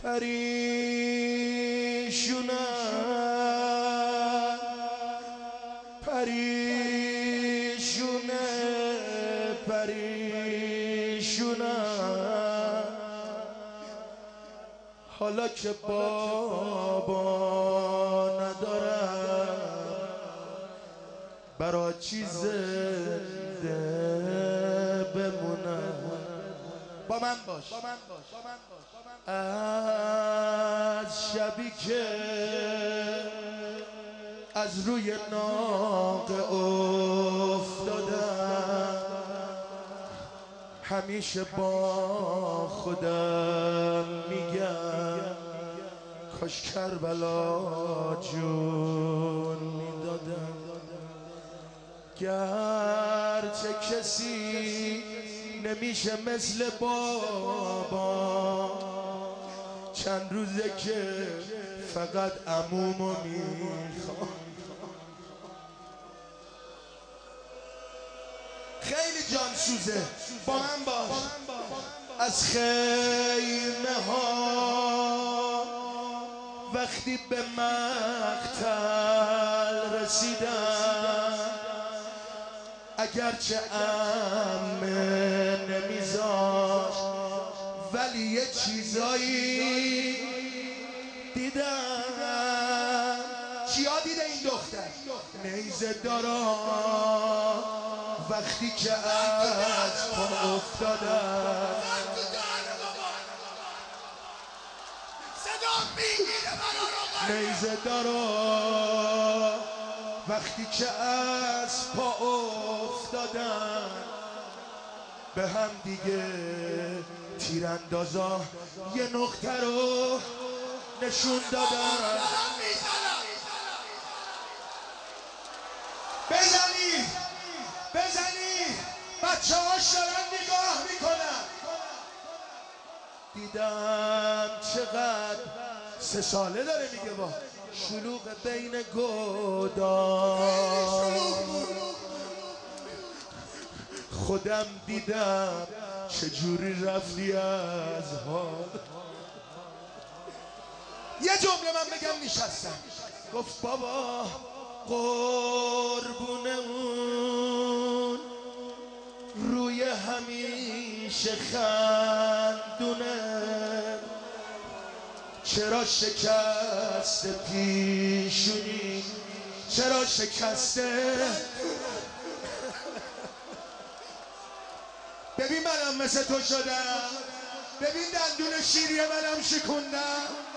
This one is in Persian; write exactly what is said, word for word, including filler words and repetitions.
پریشونه پریشونه پریشونه حالا که بابا ندارم برا چی زنده بمونم. با من باش از شبی که از روی ناقه افتادم همیشه با خودم میگم کاش کربلا جون میدادم. گرچه کسی نمیشه مثل بابا چند روزه که فقط عمومو میخوام. خیلی جان سوزه. با من باش. از خیمه ها وقتی به مقتل رسیدم اگرچه عمه نمیذاشت ولی یه چیزایی دیدم. چیا دیده این دختر؟ نیزه دارا وقتی که از پا افتادم نیزه دارا وقتی که از پا افتادن به هم دیگه تیراندازا یه نقطه رو نشون دادن. بزنی بزنی بچه هاش دارن نگاه میکنن. دیدم چقدر سه ساله داره میگه با شلوغ بین گودان. خودم دیدم چجوری رفتی از حال. یه جمله من بگم نشستم گفت بابا قربون اون روی همیشه خندونه چرا شکست پیشونی چرا شکسته. ببین منم مثل تو شدم. ببین دندون شیری منم شکوندم.